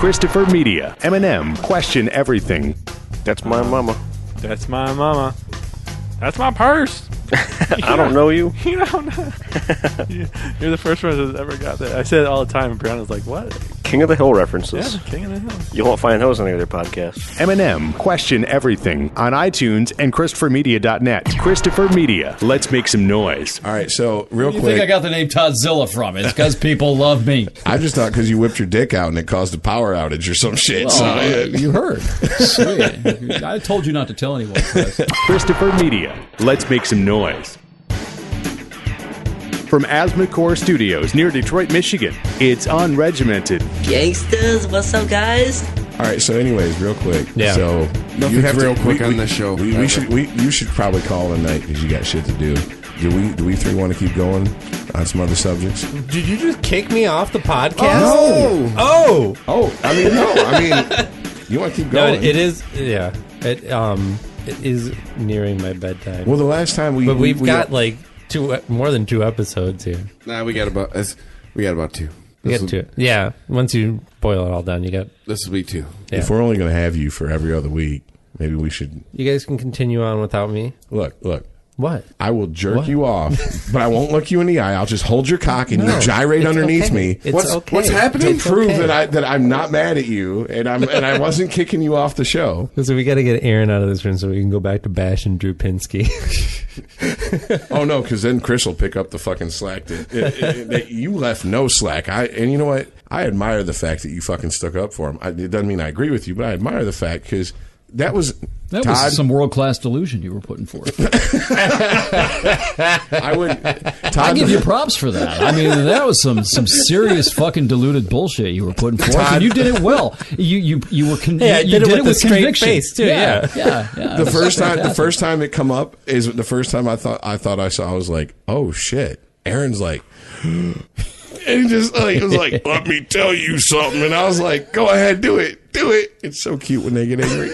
Christopher Media. M&M. Question everything. That's my mama. That's my mama. That's my purse. I don't know you. You don't know. You're the first one that's ever got that. I say it all the time, and Brianna's like, what? King of the Hill references. Yeah, King of the Hill. You won't find those on any other podcast. M&M. Question everything on iTunes and ChristopherMedia.net. Christopher Media. Let's make some noise. All right, so real Where do you think I quick, got the name Toddzilla from? It's because people love me. I just thought because you whipped your dick out and it caused a power outage or some shit. So You heard. Sweet. I told you not to tell anyone, Chris. Christopher Media. Let's make some noise. From Asthmacore Studios near Detroit, Michigan, it's Unregimented. Gangsters, what's up, guys? all right. So, anyways, real quick. Yeah. So Nothing's you have real to, quick on this show. You should probably call tonight because you got shit to do. Do we three want to keep going on some other subjects? Did you just kick me off the podcast? No. Oh. I mean, you want to keep No, going? it is. Yeah. It is nearing my bedtime. Well, the last time but we've got like more than 2 episodes here. Nah, we got about 2. We got 2. Yeah. Once you boil it all down, you got. This will be 2. Yeah. If we're only going to have you for every other week, maybe we should You guys can continue on without me. look. What? I will jerk you off, but I won't look you in the eye. I'll just hold your cock and you gyrate underneath me. It's okay. What's happening? To prove that I'm not mad at you and I wasn't kicking you off the show. So we got to get Aaron out of this room so we can go back to Bash and Drew Pinsky. Oh no, because then Chris will pick up the fucking slack that you left no slack. And you know what? I admire the fact that you fucking stuck up for him. It doesn't mean I agree with you, but I admire the fact because that was Todd, some world-class delusion you were putting forth. I would. Todd, I give you props for that. I mean, that was some serious fucking diluted bullshit you were putting forth, and you did it well. You were you did it with a straight conviction. face too. Yeah. The first time it come up is the first time I thought I saw. I was like, oh shit. Aaron's like. And he just he was like, let me tell you something. And I was like, go ahead, do it. It's so cute when they get angry.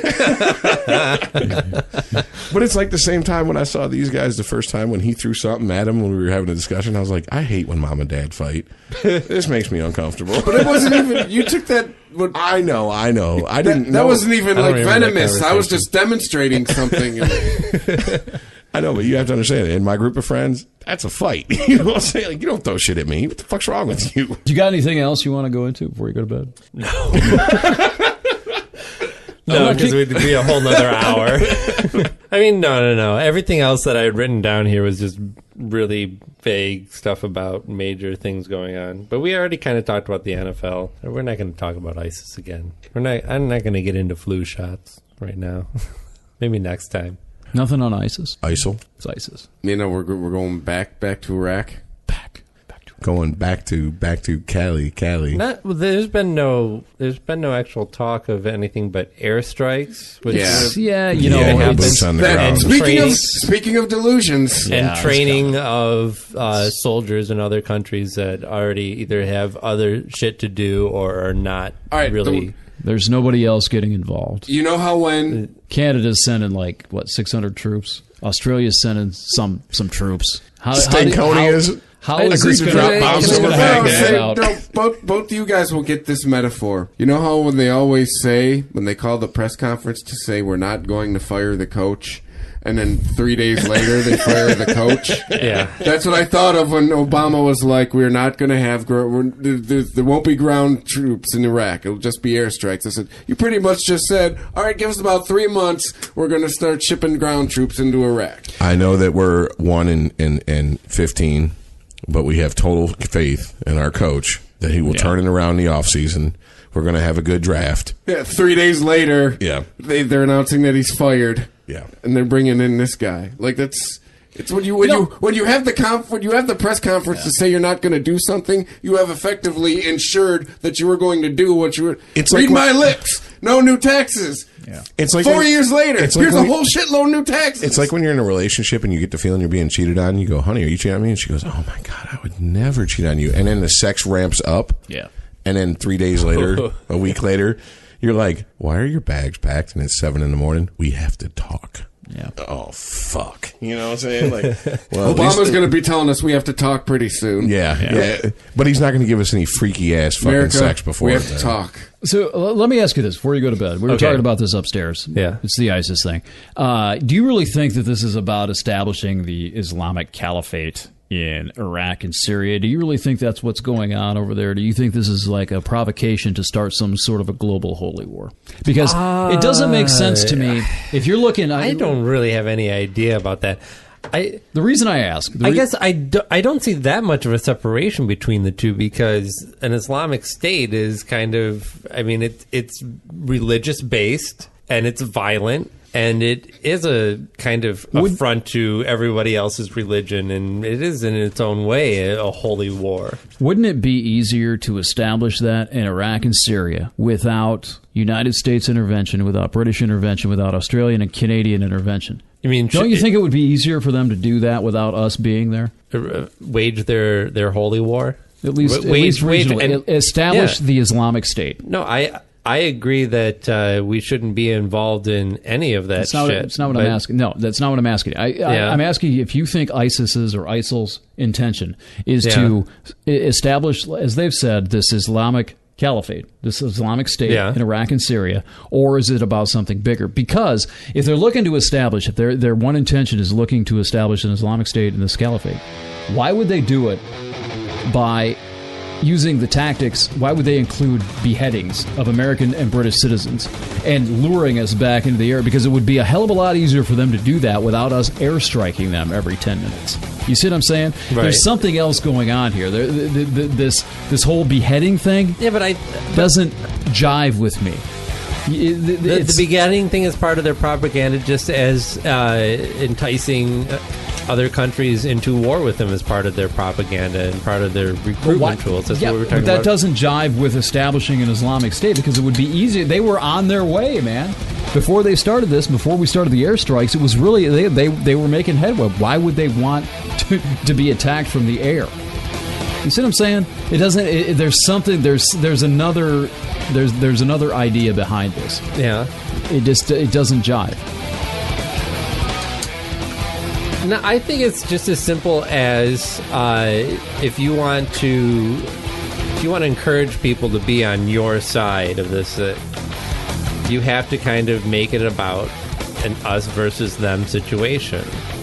But it's like the same time when I saw these guys the first time when he threw something at him when we were having a discussion. I was like, I hate when mom and dad fight. This makes me uncomfortable. But it wasn't even. You took that. I know. I didn't know. That wasn't even like remember that venomous. I was just demonstrating something. I know, but you have to understand, in my group of friends, that's a fight. You know what I'm saying? Like, you don't throw shit at me. What the fuck's wrong with you? You got anything else you want to go into before you go to bed? No, because we'd be a whole nother hour. I mean, no. Everything else that I had written down here was just really vague stuff about major things going on. But we already kind of talked about the NFL. We're not going to talk about ISIS again. I'm not going to get into flu shots right now. Maybe next time. Nothing on ISIS. ISIL. It's ISIS. You know, we're going back to Iraq. Going back to Cali. There's been no actual talk of anything but airstrikes. Which Yeah, boots on the ground. Speaking of delusions, and training of soldiers in other countries that already either have other shit to do or are not really. There's nobody else getting involved. You know how when Canada's sending 600 troops. Australia's sending some troops. How is this going to both of you guys will get this metaphor. You know how when they always say, when they call the press conference to say we're not going to fire the coach, and then 3 days later they fire the coach? Yeah. That's what I thought of when Obama was like, we're not going to have, there won't be ground troops in Iraq. It'll just be airstrikes. I said, you pretty much just said, all right, give us about 3 months. We're going to start shipping ground troops into Iraq. I know that we're 1 in 15, but we have total faith in our coach that he will turn it around in the offseason. We're going to have a good draft. Yeah, 3 days later, Yeah. they're announcing that he's fired. Yeah. And they're bringing in this guy. Like it's when you have the press conference to say you're not going to do something, you have effectively ensured that you were going to do what you were. Read my lips. No new taxes. Yeah. It's like 4 years later. It's like here's a whole shitload of new taxes. It's like when you're in a relationship and you get the feeling you're being cheated on. You go, honey, are you cheating on me? And she goes, oh my God, I would never cheat on you. And then the sex ramps up. Yeah. And then 3 days later, a week later, you're like, why are your bags packed? And it's 7 a.m. We have to talk. Yeah. Oh, fuck. You know what I'm saying? Like, well, Obama's going to be telling us we have to talk pretty soon. Yeah. But he's not going to give us any freaky ass fucking America, sex before. we have to talk. So let me ask you this before you go to bed. We were Okay. talking about this upstairs. Yeah. It's the ISIS thing. Do you really think that this is about establishing the Islamic Caliphate in Iraq and Syria? Do you really think that's what's going on over there? Do you think this is like a provocation to start some sort of a global holy war? Because it doesn't make sense to me. If you're looking... I don't really have any idea about that. The reason I ask... I guess I don't see that much of a separation between the two, because an Islamic State is kind of... I mean, it's religious-based, and it's violent, and it is a kind of affront to everybody else's religion, and it is in its own way a holy war. Wouldn't it be easier to establish that in Iraq and Syria without United States intervention, without British intervention, without Australian and Canadian intervention? I mean, don't you think it would be easier for them to do that without us being there? Wage their holy war? At least regionally. Establish the Islamic State. No, I agree that we shouldn't be involved in any of that shit. That's not what I'm asking. No, that's not what I'm asking. I'm asking you if you think ISIS's or ISIL's intention is to establish, as they've said, this Islamic Caliphate, this Islamic State in Iraq and Syria, or is it about something bigger? Because if they're looking to establish, if their one intention is looking to establish an Islamic State in this caliphate, why would they do it by using the tactics? Why would they include beheadings of American and British citizens and luring us back into the air? Because it would be a hell of a lot easier for them to do that without us airstriking them every 10 minutes. You see what I'm saying? Right. There's something else going on here. This whole beheading thing doesn't jive with me. The beheading thing is part of their propaganda, just as enticing other countries into war with them as part of their propaganda and part of their recruitment tools. That's what we were talking about. But that doesn't jive with establishing an Islamic State, because it would be easy. They were on their way, man. Before they started this, before we started the airstrikes, it was really they were making headway. Why would they want to be attacked from the air? You see what I'm saying? It doesn't. There's something. There's another idea behind this. Yeah. It doesn't jive. No, I think it's just as simple as if you want to encourage people to be on your side of this, you have to kind of make it about an us versus them situation.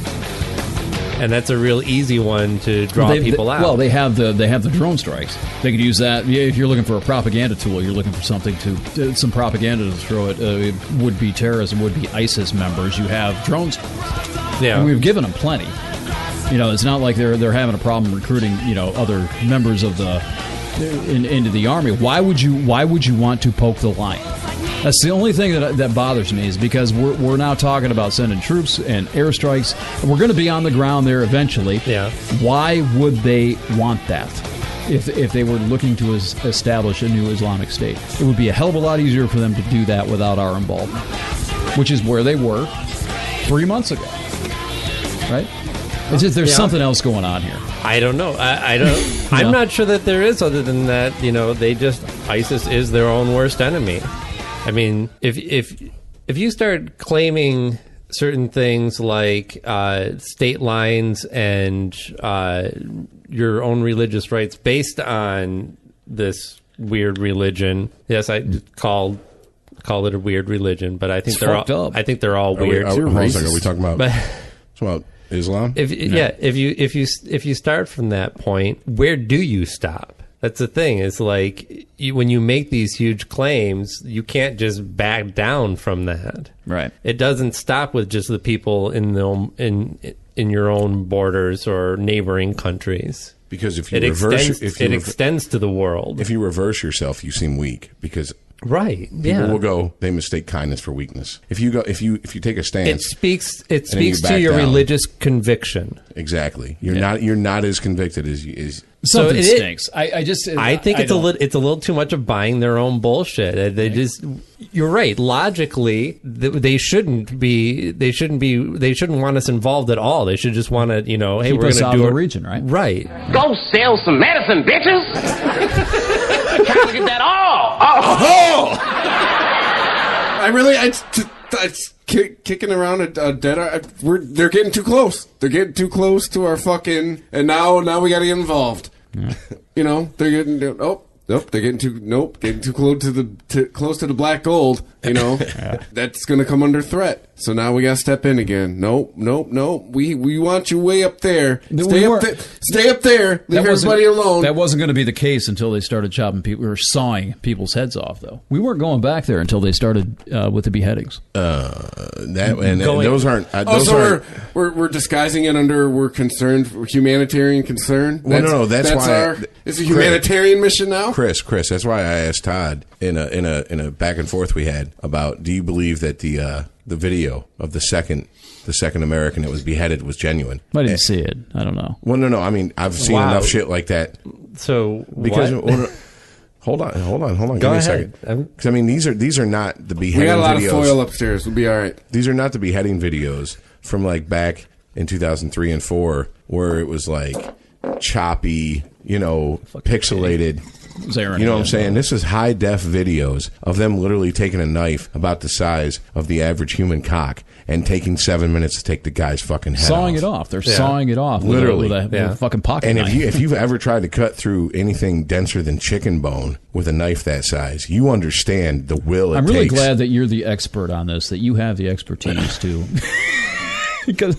And that's a real easy one to draw people out. Well, they have the drone strikes. They could use that. If you're looking for a propaganda tool, you're looking for something some propaganda to throw at would-be terrorists and would-be ISIS members. You have drone strikes. Yeah, and we've given them plenty. It's not like they're having a problem recruiting other members of into the army. Why would you want to poke the line? That's the only thing that bothers me, is because we're now talking about sending troops and airstrikes, and we're going to be on the ground there eventually. Yeah. Why would they want that? If they were looking to establish a new Islamic State, it would be a hell of a lot easier for them to do that without our involvement, which is where they were 3 months ago, right? It's just there's something else going on here. I don't know. I don't. I'm not sure that there is. Other than that, ISIS is their own worst enemy. I mean, if you start claiming certain things like state lines and your own religious rights based on this weird religion, yes, I call it a weird religion, but I think they're all weird. Are we talking about Islam? If you start from that point, where do you stop? That's the thing. It's like when you make these huge claims, you can't just back down from that. Right. It doesn't stop with just the people in your own borders or neighboring countries. Because if you it extends to the world. If you reverse yourself, you seem weak, because right. People will go, they mistake kindness for weakness. If you take a stance, it speaks to your religious conviction. Exactly. You're not as convicted as something stinks. I think it's a little too much of buying their own bullshit. You're right. Logically, they shouldn't want us involved at all. They should just want to, hey, keep we're us going out to do of the region, right? Right. Go sell some medicine, bitches. Trying to get that all. I kicking around a dead. They're getting too close. They're getting too close to our fucking. And now we got to get involved. Yeah. You know, they're getting. Nope, they're getting too close to the black gold. You know, that's going to come under threat. So now we got to step in again. Nope. We want you way up there. Stay up there. Leave everybody alone. That wasn't going to be the case until they started chopping people or sawing people's heads off. Though we weren't going back there until they started with the beheadings. Those aren't. We're disguising it under we're concerned humanitarian concern. That's why it's a humanitarian mission now. Chris, that's why I asked Todd in a back and forth we had about, do you believe that the video of the second American that was beheaded was genuine? I didn't see it. I don't know. Well, no. I mean, I've seen enough shit like that. So because hold on. Give me a second. Because I mean, these are not the beheading videos. We got a lot of foil upstairs. We'll be all right. These are not the beheading videos from like back in 2003 and 4, where it was like choppy, pixelated. You know what I'm saying? This is high def videos of them literally taking a knife about the size of the average human cock and taking 7 minutes to take the guy's fucking head sawing it off. They're sawing it off literally with a fucking pocket and knife. if you've ever tried to cut through anything denser than chicken bone with a knife that size, you understand the will it takes. I'm really glad that you're the expert on this, that you have the expertise to because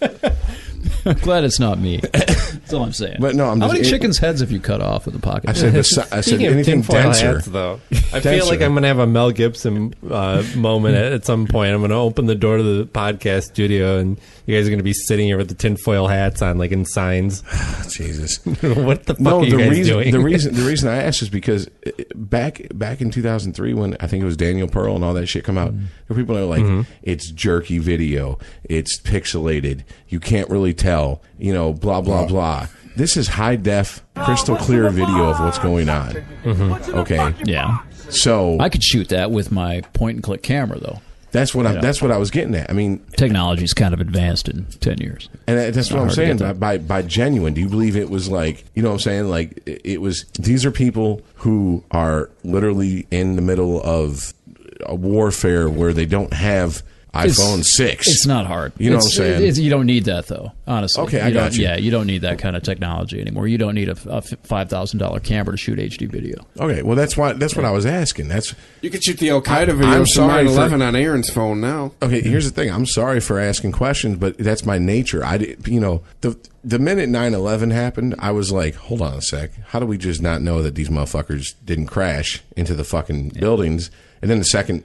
I'm glad it's not me. That's all I'm saying. But no, how many chickens' heads have you cut off with a pocket? I said anything denser. Hats, though. I feel like I'm going to have a Mel Gibson moment at some point. I'm going to open the door to the podcast studio, and you guys are going to be sitting here with the tinfoil hats on, like in signs. Jesus, what the fuck are you guys doing? The reason I asked is because back in 2003, when I think it was Daniel Pearl and all that shit come out, there were people that were like, it's jerky video, it's pixelated, you can't really tell, blah blah blah. This is high def, crystal clear video of what's going on. Mm-hmm. Okay. Yeah. So I could shoot that with my point and click camera, though. That's what I was getting at. I mean, technology's kind of advanced in 10 years, and that's what I'm saying. By genuine, do you believe it was like, what I'm saying? Like it was. These are people who are literally in the middle of a warfare where they don't have iPhone 6. It's not hard. You know what I'm saying? You don't need that, though, honestly. Okay, I got you. Yeah, you don't need that kind of technology anymore. You don't need a $5,000 camera to shoot HD video. Okay, well, that's what I was asking. You could shoot the Al-Qaeda videos from 9/11 on Aaron's phone now. Okay, here's the thing. I'm sorry for asking questions, but that's my nature. The minute 9/11 happened, I was like, hold on a sec. How do we just not know that these motherfuckers didn't crash into the fucking buildings? And then the second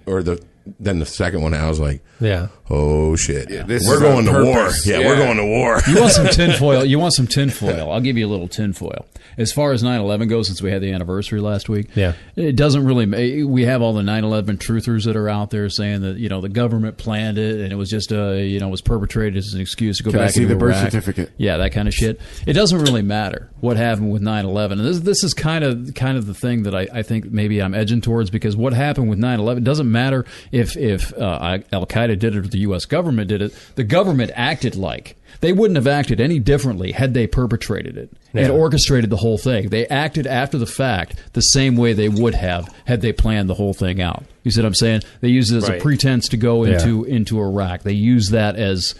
one, I was like, oh shit, we're going to war. Yeah, we're going to war. You want some tinfoil? I'll give you a little tinfoil. As far as 9/11 goes, since we had the anniversary last week, it doesn't really. We have all the 9/11 truthers that are out there saying that the government planned it and it was just it was perpetrated as an excuse to go back. See the birth certificate. Yeah, that kind of shit. It doesn't really matter what happened with 9/11, and this is kind of the thing that I think maybe I'm edging towards, because what happened with 9/11 doesn't matter if Al-Qaeda did it or the U.S. government did it. The government acted like. They wouldn't have acted any differently had they perpetrated it and orchestrated the whole thing. They acted after the fact the same way they would have had they planned the whole thing out. You see what I'm saying? They used it as a pretense to go into Iraq. They use that as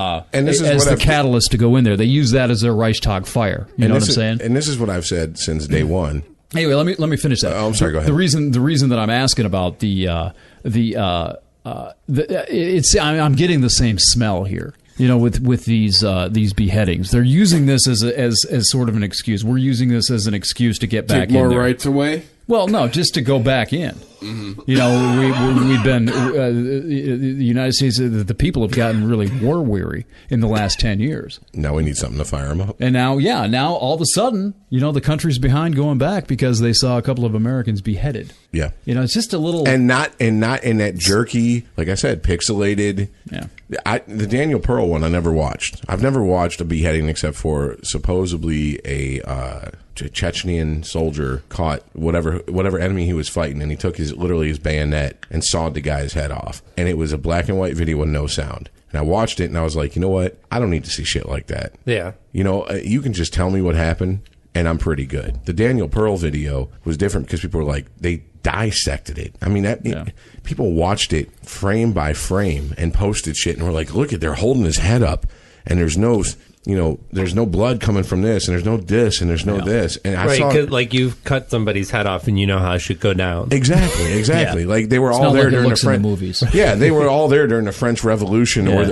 the catalyst to go in there. They use that as their Reichstag fire. You know what I'm saying? And this is what I've said since day one. Anyway, let me finish that. Oh, I'm sorry. Go ahead. The reason that I'm asking about I'm getting the same smell here. With these beheadings, they're using this as sort of an excuse. We're using this as an excuse to get back in there. Take more rights away? Well, no, just to go back in. Mm-hmm. We've been the United States. The people have gotten really war weary in the last 10 years. Now we need something to fire them up. And now all of a sudden, the country's behind going back because they saw a couple of Americans beheaded. Yeah, it's just a little and not in that jerky, like I said, pixelated. Yeah, the Daniel Pearl one I never watched. I've never watched a beheading except for supposedly a Chechnyan soldier caught whatever enemy he was fighting, and he took his bayonet and sawed the guy's head off. And it was a black and white video with no sound. And I watched it and I was like, you know what? I don't need to see shit like that. Yeah. You can just tell me what happened and I'm pretty good. The Daniel Pearl video was different because people were like, they dissected it. I mean, people watched it frame by frame and posted shit and were like, look they're holding his head up and there's no blood coming from this, and there's no this, and there's no this. And I saw, like you've cut somebody's head off, and you know how it should go down. Exactly. Yeah. Like they were It's all not there like it during the looks in French the movies. Yeah, they were all there during the French Revolution, or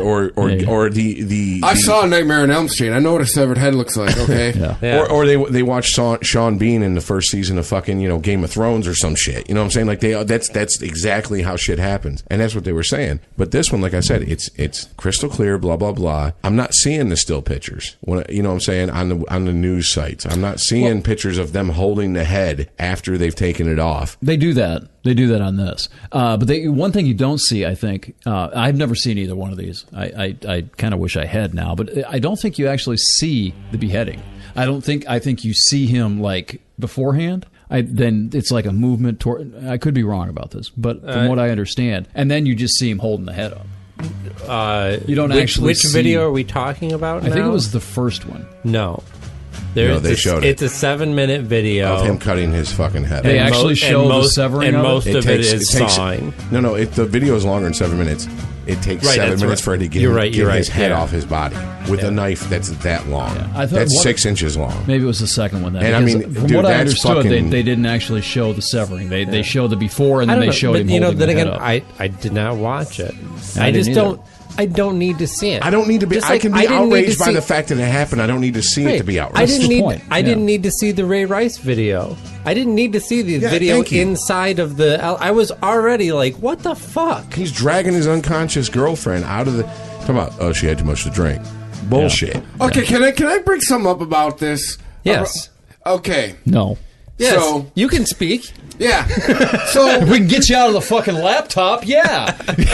the. I saw Nightmare on Elm Street. I know what a severed head looks like. Okay. Yeah. Or they watched Sean Bean in the first season of fucking Game of Thrones or some shit. You know what I'm saying? Like that's exactly how shit happens, and that's what they were saying. But this one, like I said, it's crystal clear. Blah blah blah. I'm not seeing the still pictures. You know what I'm saying, on the news sites. I'm not seeing pictures of them holding the head after they've taken it off. They do that. They do that on this. But one thing you don't see, I think, I've never seen either one of these. I kind of wish I had now, but I don't think you actually see the beheading. I think you see him like beforehand. Then it's like a movement toward. I could be wrong about this, but from what I understand, and then you just see him holding the head up. You don't actually. Which see, video are we talking about? I think it was the first one. No. They showed it. It's a 7-minute video of him cutting his fucking head. They actually show the severing, and most of it is sawing. No. If the video is longer than 7 minutes, it takes 7 minutes for it to get his head off his body with a knife that's that long. Yeah. That's 6 inches long. Maybe it was the second one. Then. And I mean, from what I understood, they didn't actually show the severing. They showed the before, and then they showed him holding the head up. I did not watch it. I just don't. I don't need to see it. I don't need to be. I can be outraged by the fact that it happened. I don't need to see it to be outraged. I didn't need to see the Ray Rice video. I didn't need to see the video inside of the. I was already like, what the fuck? He's dragging his unconscious girlfriend out of the. Talking about, oh, she had too much to drink. Bullshit. Yeah. Okay, can I bring something up about this? Yes. Okay. No. Yes. So, you can speak. Yeah. So we can get you out of the fucking laptop. Yeah.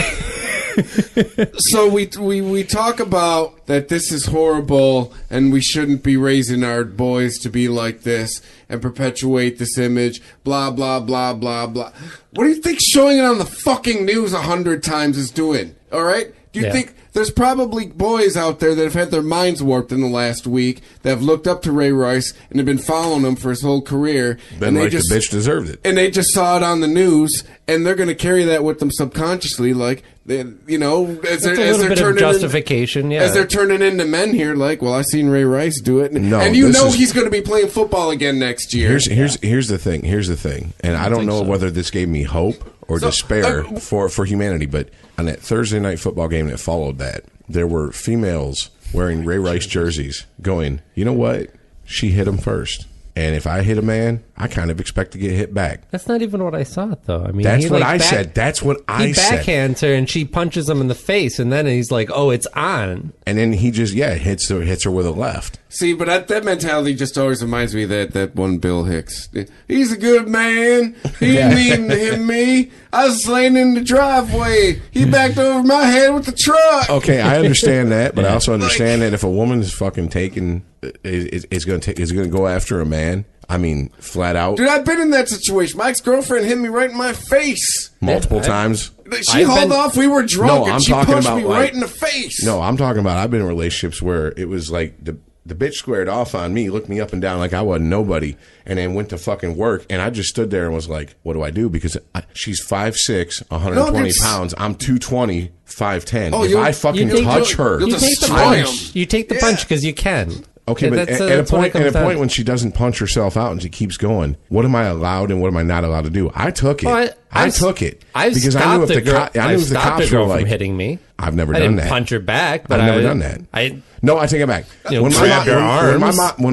So we talk about that this is horrible and we shouldn't be raising our boys to be like this and perpetuate this image, blah, blah, blah, blah, blah. What do you think showing it on the fucking news 100 times is doing? All right? Do you think there's probably boys out there that have had their minds warped in the last week that have looked up to Ray Rice and have been following him for his whole career. Been like the bitch deserved it. And they just saw it on the news, and they're going to carry that with them subconsciously, like, as they're turning justification, as they're turning into men here, like, well, I seen Ray Rice do it, and he's going to be playing football again next year. Here's the thing, and I don't know whether this gave me hope or despair for humanity, but on that Thursday night football game that followed that, there were females wearing Ray Rice jerseys going, you know what? She hit him first. And if I hit a man, I kind of expect to get hit back. That's not even what I thought, though. I mean, that's what I said. That's what I said. He backhands her, and she punches him in the face, and then he's like, "Oh, it's on." And then he just hits her with a left. See, but that mentality just always reminds me of that one Bill Hicks. He's a good man. He didn't need to hit me. I was laying in the driveway. He backed over my head with the truck. Okay, I understand that, but I also understand that if a woman is fucking taking, is going to go after a man. I mean, flat out. Dude, I've been in that situation. My ex-girlfriend hit me right in my face. Multiple times. She hauled off. We were drunk, and she punched me right in the face. No, I'm talking about I've been in relationships where it was like the bitch squared off on me, looked me up and down like I wasn't nobody, and then went to fucking work, and I just stood there and was like, what do I do? Because she's 5'6", 120 pounds. I'm 220, 5'10". If I fucking touch her, you take the punch because you can. Okay, but at a point when she doesn't punch herself out and she keeps going, what am I allowed and what am I not allowed to do? I took it. Well, I took it because I knew if the cops were like hitting me. I've never done that. I didn't punch her back, but I've never done that. No, I take it back. When my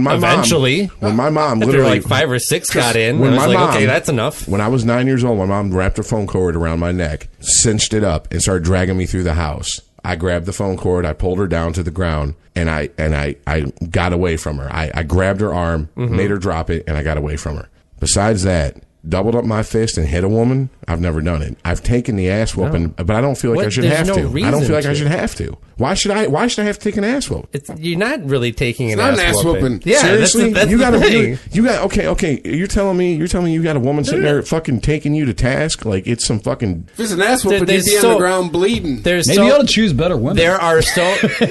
mom literally like 5 or 6 got in, I was like, okay, that's enough. When I was 9 years old, my mom wrapped a phone cord around my neck, cinched it up, and started dragging me through the house. I grabbed the phone cord, I pulled her down to the ground, and I got away from her. I grabbed her arm, made her drop it, and I got away from her. Besides that, doubled up my fist and hit a woman, I've never done it. I've taken the ass whooping, but I don't feel like I should have to. I don't feel like I should have to. Why should I have to take an ass whoop? You're not really taking an ass whooping. Yeah, seriously, that's you got okay. You're telling me you got a woman sitting there fucking taking you to task like it's some fucking. If it's an ass whooping, you'd be on the ground bleeding. Maybe you ought to choose better women. There are so.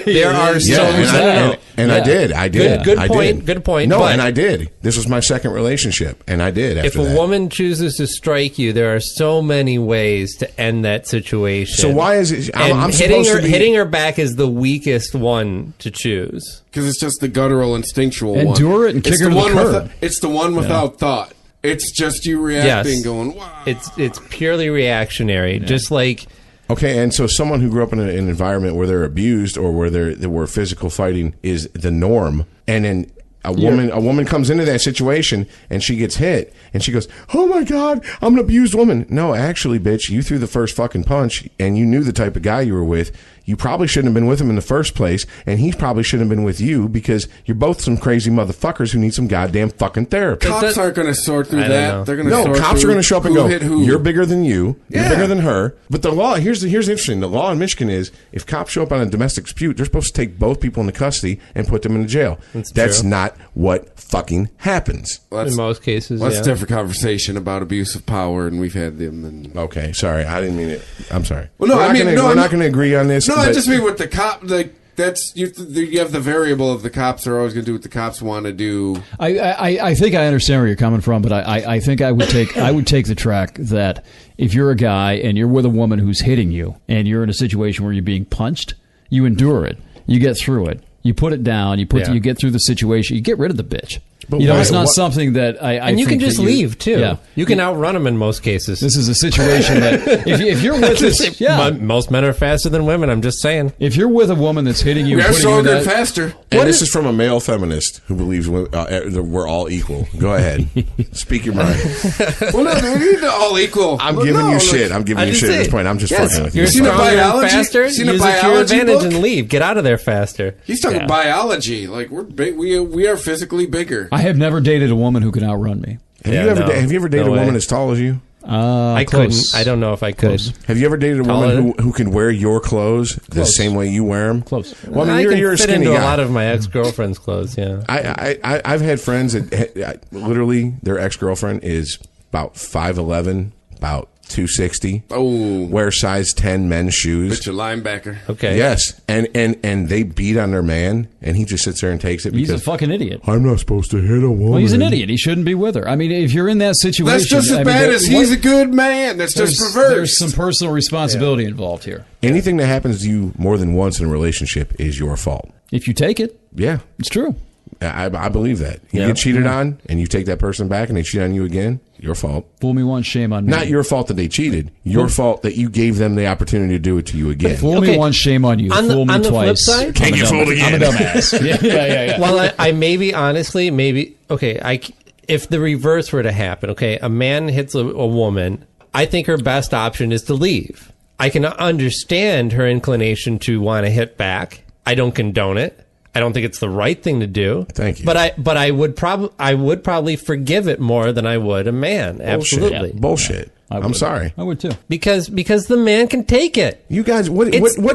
And I did. Good point. No, and I did. This was my second relationship, and I did. If a woman man chooses to strike you, there are so many ways to end that situation. So why is it? I'm hitting her back is the weakest one to choose because it's just the guttural, instinctual one. Endure it and kick her to the curb. It's the one without thought. It's just you reacting, going, wow. It's purely reactionary, just like. Okay, and so someone who grew up in an environment where they're abused or where physical fighting is the norm, and then a woman comes into that situation and she gets hit and she goes, "Oh my God, I'm an abused woman." No, actually, bitch, you threw the first fucking punch and you knew the type of guy you were with. You probably shouldn't have been with him in the first place, and he probably shouldn't have been with you because you're both some crazy motherfuckers who need some goddamn fucking therapy. Cops aren't going to sort through that. They're going to sort cops are going to show up and go, "You're bigger than you. Yeah. You're bigger than her." But the law here's interesting. The law in Michigan is if cops show up on a domestic dispute, they're supposed to take both people into custody and put them in jail. That's not what fucking happens. Well, in most cases, that's a different conversation about abuse of power, and we've had them. And okay, sorry, I didn't mean it. I'm sorry. Well, no, we're not going to agree on this. No, I just mean with the cop, that's you have the variable of the cops are always going to do what the cops want to do. I think I understand where you're coming from, but I think I would take the track that if you're a guy and you're with a woman who's hitting you and you're in a situation where you're being punched, you endure it, you get through it, you put it down, you get through the situation, you get rid of the bitch. But it's not something that I and you think can just leave too. Yeah. You can outrun them in most cases. This is a situation that if you're with this, most men are faster than women. I'm just saying. If you're with a woman that's hitting you, we are stronger and faster. And this is from a male feminist who believes we're all equal. Go ahead, speak your mind. Well, no, we're all equal. I'm giving you shit. I'm giving you shit at this point. I'm just fucking with you. You're stronger and faster. Use it to your advantage and leave. Get out of there faster. He's talking biology. Like we're big. We are physically bigger. I have never dated a woman who can outrun me. Have you ever dated a woman as tall as you? I couldn't. I don't know if I could. Close. Have you ever dated a woman who can wear your clothes the same way you wear them? Close. Well, I mean, you're a skinny into guy. a lot of my ex-girlfriend's clothes. Yeah. I've had friends that literally their ex-girlfriend is about 5'11", about 260. Oh, wear size 10 men's shoes. But your linebacker. Okay. Yes, and they beat on their man, and he just sits there and takes it. He's a fucking idiot. I'm not supposed to hit a woman. Well, he's an idiot. He shouldn't be with her. I mean, if you're in that situation, that's just as bad as he's a good man. That's just perverse. There's some personal responsibility involved here. Anything that happens to you more than once in a relationship is your fault. If you take it, yeah, it's true. I believe that. You get cheated on, and you take that person back, and they cheat on you again. Your fault. Fool me once, shame on me. Not your fault that they cheated. Your fault that you gave them the opportunity to do it to you again. Fool me once, shame on you. Fool me on the twice. Flip side, can't get fooled again. I'm a dumbass. yeah. Well, I maybe honestly, if the reverse were to happen, a man hits a woman, I think her best option is to leave. I can understand her inclination to want to hit back. I don't condone it. I don't think it's the right thing to do. Thank you. But I would probably forgive it more than I would a man. Absolutely. Bullshit. I'm sorry. I would too. Because the man can take it. You guys, what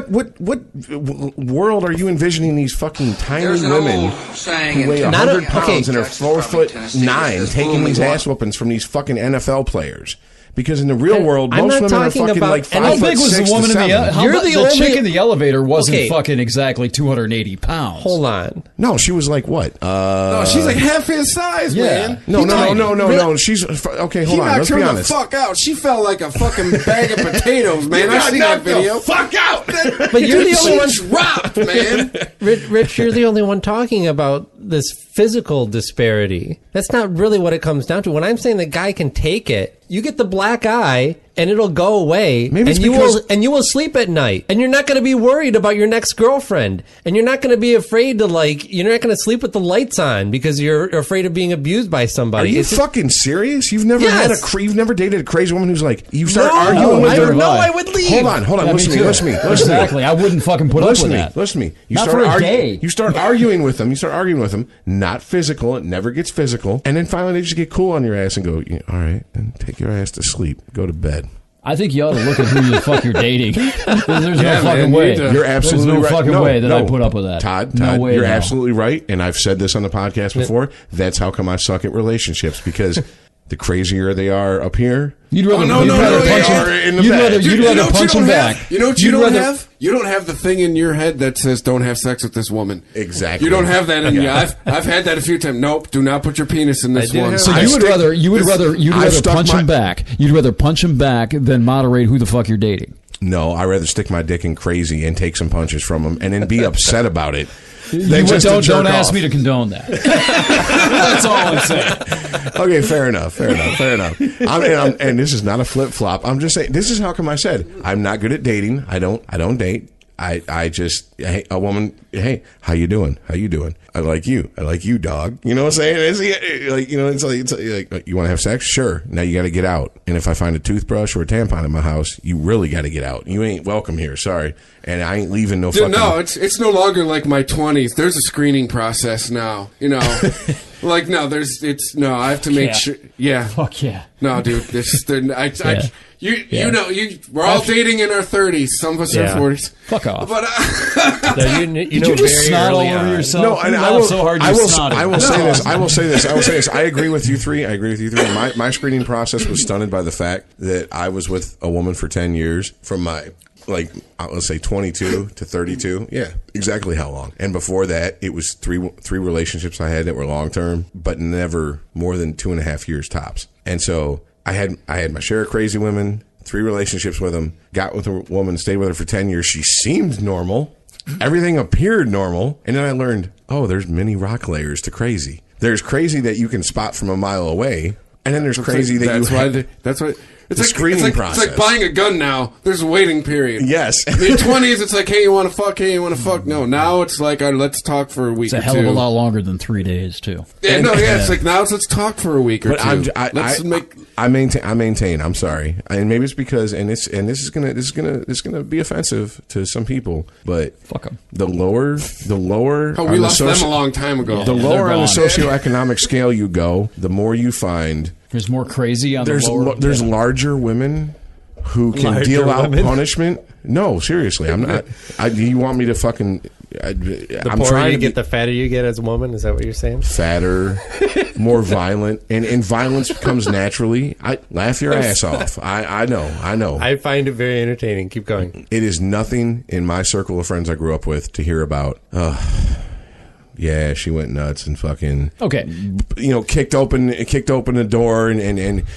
world are you envisioning these fucking tiny women who weigh 100 pounds and are 4'9" taking these ass whoopings from these fucking NFL players? Because in the real world, most women are fucking like 5'6" How big was the woman in the elevator? The chick in the elevator wasn't fucking exactly 280 pounds. Hold on. No, she was like what? No, she's like half his size, man. No. She's okay. Hold on. Let's be honest. The fuck out. She felt like a fucking bag of potatoes, man. I seen that video. Fuck out. But you're the only one dropped, man. Rich, you're the only one talking about this physical disparity. That's not really what it comes down to. When I'm saying the guy can take it, you get the black eye and it'll go away. Maybe and you will sleep at night. And you're not going to be worried about your next girlfriend. And you're not going to be afraid to you're not going to sleep with the lights on because you're afraid of being abused by somebody. Are you fucking serious? You've never you've never dated a crazy woman who's like, you start arguing with her. No, I would leave. Hold on. Listen to me. Exactly. I wouldn't fucking put up with that. Listen to me. Not for a day. You start arguing with them. Not physical. It never gets physical. And then finally they just get cool on your ass and go, all right, and take your ass to sleep. Go to bed. I think you ought to look at who the fuck you're dating. There's no fucking way. You're absolutely right. There's no fucking way that I put up with that. Todd, no way you're absolutely right. And I've said this on the podcast before. That's how come I suck at relationships. Because the crazier they are up here. You'd rather punch them. You'd rather punch them back. You know what you don't have? You don't have the thing in your head that says "Don't have sex with this woman." Exactly. You don't have that in you. I've had that a few times. Nope. Do not put your penis in this one. So you'd rather punch them back. You'd rather punch them back than moderate who the fuck you're dating. No, I'd rather stick my dick in crazy and take some punches from them and then be upset about it. Don't ask me to condone that. That's all I'm saying. Okay, fair enough. And this is not a flip flop. I'm just saying. This is how come I said I'm not good at dating. I don't date. I just, hey, a woman, hey, how you doing? I like you, dog. You know what I'm saying? It's like, you want to have sex? Sure. Now you got to get out. And if I find a toothbrush or a tampon in my house, you really got to get out. You ain't welcome here. Sorry. And I ain't leaving no fucking... No, it's no longer like my 20s. There's a screening process now, you know. Like, no, I have to make sure. Yeah. Fuck yeah. No, dude, we're all dating in our 30s. Some of us are 40s. Fuck off. But Did you just snot all over yourself? No, and I will say this. I agree with you three. My screening process was stunted by the fact that I was with a woman for 10 years from my, like, let's say 22 to 32. Yeah, exactly how long. And before that, it was three relationships I had that were long term, but never more than 2.5 years tops. And so I had my share of crazy women, 3 relationships with them, got with a woman, stayed with her for 10 years. She seemed normal. Everything appeared normal. And then I learned, there's many rock layers to crazy. There's crazy that you can spot from a mile away. And then there's crazy that's why it's like screening process. It's like buying a gun now. There's a waiting period. Yes. In your 20s, it's like, hey, you want to fuck? Hey, you want to fuck? No. Now it's like, let's talk for a week or two. It's a hell of a lot longer than 3 days, too. Yeah, it's like, now let's talk for a week or two. I maintain. I'm sorry, and maybe it's because, this is gonna be offensive to some people, but fuck them. The lower. We lost them a long time ago. The lower on the socioeconomic scale you go, the more you find. There's more crazy on the lower. There's larger women who can deal out punishment. No, seriously, I'm not. You want me to fucking? I'm trying to get the fatter you get as a woman. Is that what you're saying? Fatter, more violent, and violence comes naturally. Laugh your ass off. I know. I find it very entertaining. Keep going. It is nothing in my circle of friends I grew up with to hear about. Yeah, she went nuts and fucking kicked open the door and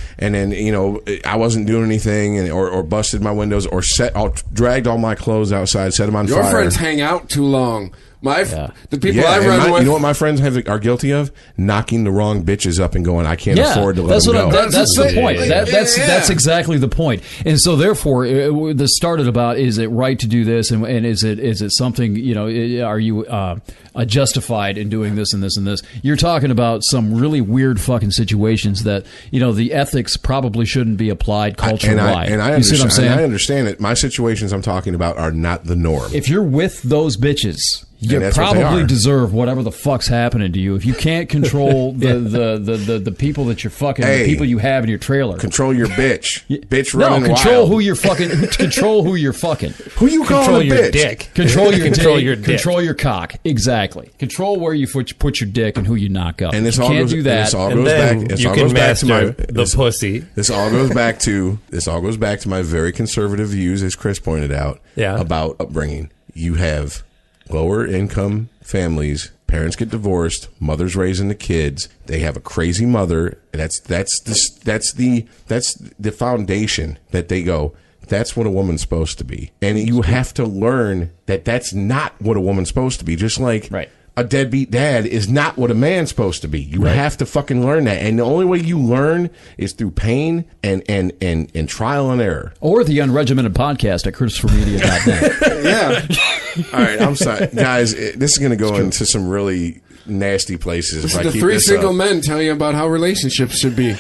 then I wasn't doing anything or busted my windows or dragged all my clothes outside, set them on fire. Your friends hang out too long. The people I run with. You know what my friends are guilty of? Knocking the wrong bitches up and going, I can't afford to let them go. That's the point. That's exactly the point. And so therefore, this started about, is it right to do this? And is it something, are you justified in doing this and this and this? You're talking about some really weird fucking situations that, the ethics probably shouldn't be applied culture-wide. And I understand, see what I'm saying? I understand it. My situations I'm talking about are not the norm. If you're with those bitches, you probably deserve whatever the fuck's happening to you. If you can't control the people that you're fucking, the people you have in your trailer, control your bitch. Bitch running wild. Control who you're fucking. Control who you're fucking. Who you calling a bitch? Dick. Control your dick. Control your cock. Exactly. Control where you put your dick and who you knock up. And this all can't do that. This all goes back. You can master the pussy. This all goes back to my very conservative views, as Chris pointed out. Yeah. About upbringing. You have lower income families, parents get divorced, mothers raising the kids, they have a crazy mother. That's the foundation that they go, that's what a woman's supposed to be. And you have to learn that that's not what a woman's supposed to be. Just like a deadbeat dad is not what a man's supposed to be. You have to fucking learn that. And the only way you learn is through pain and trial and error. Or the Unregimented Podcast at ChristopherMedia.net. Yeah. All right, I'm sorry. Guys, this is going to go into some really nasty places. This is the 3 single men telling you about how relationships should be.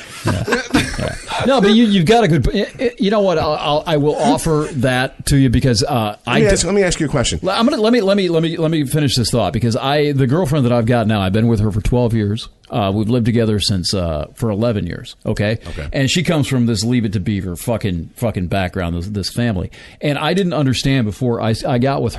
No, but you've got a good. You know what? I will offer that to you because let me ask you a question. Let me finish this thought because the girlfriend that I've got now, I've been with her for 12 years. We've lived together since for 11 years. Okay, and she comes from this Leave It to Beaver fucking background. This family, and I didn't understand before I got with her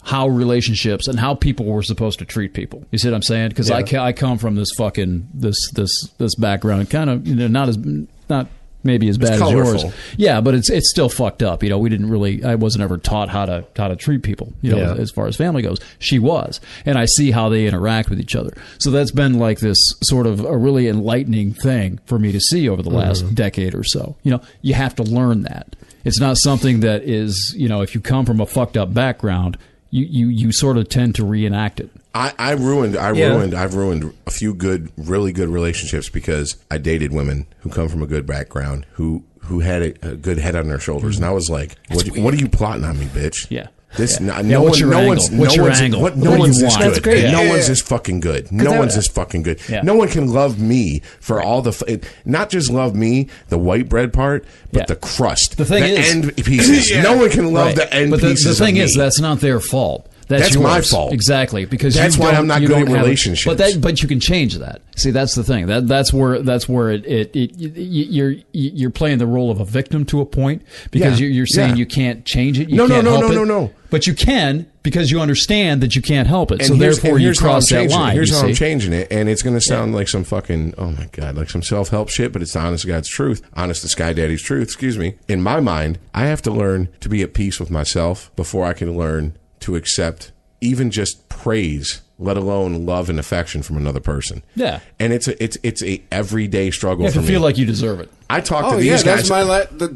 how relationships and how people were supposed to treat people. You see what I'm saying? Because I come from this fucking this background, kind of not maybe as bad as yours. Yeah, but it's still fucked up. You know, I wasn't ever taught how to treat people, you know, as far as family goes. She was. And I see how they interact with each other. So that's been like this sort of a really enlightening thing for me to see over the last decade or so. You know, you have to learn that. It's not something that is, you know, if you come from a fucked up background, you sort of tend to reenact it. I've ruined a few really good relationships because I dated women who come from a good background who had a good head on their shoulders, and I was like, "What are you plotting on me, bitch?" Yeah. This yeah. no What's one, your no angle? one's, What's no your one's, angle? what, no What do one's you this want? good. That's great. No Yeah. one's this fucking good. No one's this fucking good. Yeah. No one can love me for all the not just love me, the white bread part, but the crust, the thing is, end pieces. No one can love the end pieces. But the thing of is, me. that's not their fault. That's my yours. fault. Exactly, because that's why I'm not good at relationships. But you can change that. See, that's the thing. That's where you're playing the role of a victim to a point because you're saying you can't change it. You can't help it. No. But you can because you understand that you can't help it. So therefore, you cross that line. Here's how I'm changing it, and it's going to sound like some fucking like some self-help shit, but it's the honest to God's truth, honest to Sky Daddy's truth. Excuse me. In my mind, I have to learn to be at peace with myself before I can learn to accept even just praise, let alone love and affection from another person. Yeah, and it's a everyday struggle. You have to feel like you deserve it. I talk to these guys. That's my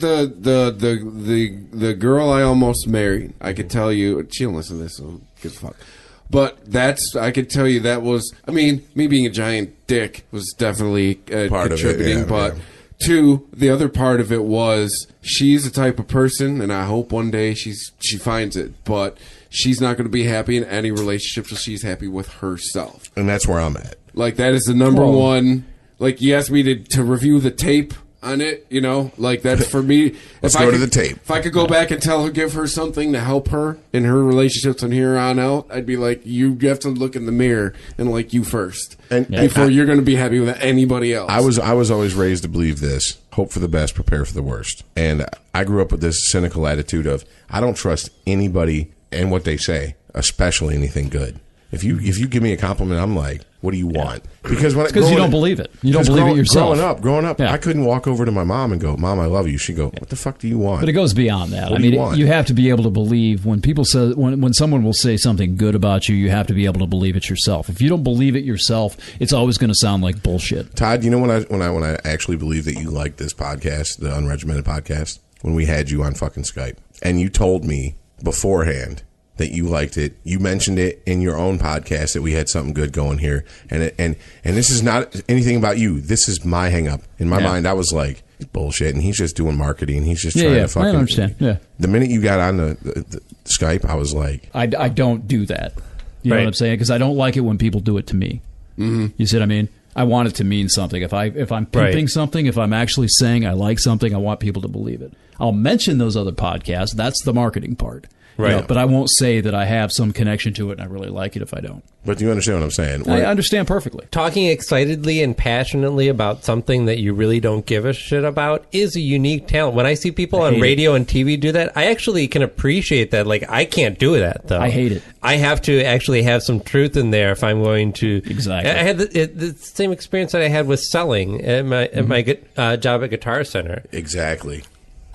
the girl I almost married. I could tell you she don't listen to this, so give a fuck. But I could tell you that was. I mean, me being a giant dick was definitely part contributing, of it. But two, the other part of it was she's the type of person, and I hope one day she finds it, but she's not going to be happy in any relationship until she's happy with herself. And that's where I'm at. Like, that is the number one. Like, you asked me to review the tape on it, you know? Like, that's for me. Let's go to the tape. If I could go back and give her something to help her in her relationships from here on out, I'd be like, you have to look in the mirror and like you first. Before you're going to be happy with anybody else. I was always raised to believe this. Hope for the best, prepare for the worst. And I grew up with this cynical attitude of, I don't trust anybody and what they say, especially anything good. If you give me a compliment, I'm like, what do you want? Because you don't believe it. You don't believe it yourself. Growing up, I couldn't walk over to my mom and go, "Mom, I love you." She'd go, "What the fuck do you want?" But it goes beyond that. What do you want? You have to be able to believe when people say when someone will say something good about you. You have to be able to believe it yourself. If you don't believe it yourself, it's always going to sound like bullshit. Todd, you know when I actually believe that you like this podcast, the Unregimented podcast, when we had you on fucking Skype, and you told me beforehand that you liked it. You mentioned it in your own podcast that we had something good going here, and this is not anything about you. This is my hang up. In my mind, I was like, bullshit, and he's just doing marketing. He's just trying to fucking. I understand. Yeah. The minute you got on the Skype, I was like, I don't do that. You know what I'm saying? Because I don't like it when people do it to me. Mm-hmm. You see what I mean? I want it to mean something. If I'm pimping something, if I'm actually saying I like something, I want people to believe it. I'll mention those other podcasts. That's the marketing part. Right. You know, but I won't say that I have some connection to it and I really like it if I don't. But do you understand what I'm saying? I understand perfectly. Talking excitedly and passionately about something that you really don't give a shit about is a unique talent. When I see people on radio and TV do that, I actually can appreciate that. Like, I can't do that, though. I hate it. I have to actually have some truth in there if I'm going to... Exactly. I had the same experience that I had with selling at my job at Guitar Center. Exactly.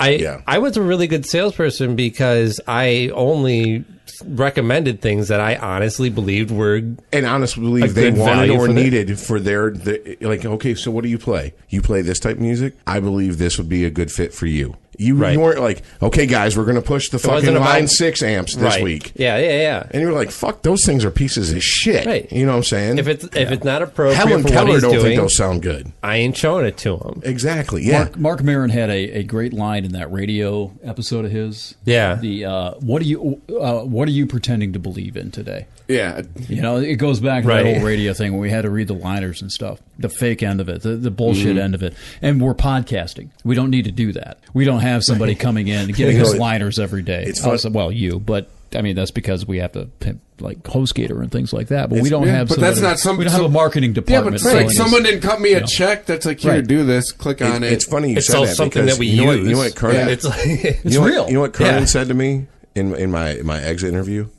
I was a really good salesperson because I only recommended things that I honestly believed were they wanted or needed for their like, okay, so what do you play? You play this type of music? I believe this would be a good fit for you. You weren't like, okay, guys, we're going to push the fucking Line 6 amps this week. Yeah. And you were like, fuck, those things are pieces of shit. Right. You know what I'm saying? If it's not appropriate Helen for Keller what he's don't doing, think those sound good. I ain't showing it to him. Exactly, yeah. Mark Maron had a great line in that radio episode of his. Yeah. The what are you pretending to believe in today? Yeah. You know, it goes back to that whole radio thing where we had to read the liners and stuff. The fake end of it, the bullshit end of it. And we're podcasting. We don't need to do that. We don't have somebody coming in and giving us liners every day. It's fun. Well, you, but I mean, that's because we have to pimp, like HostGator and things like that. But we don't have. But that's not some. We don't have a marketing department. Yeah, but like someone didn't cut me a check. That's like, here, do this. Click on it. It's funny you it's said that something because that we use. use. You know what Kernan? It's real. You know what Kernan said to me in my exit interview?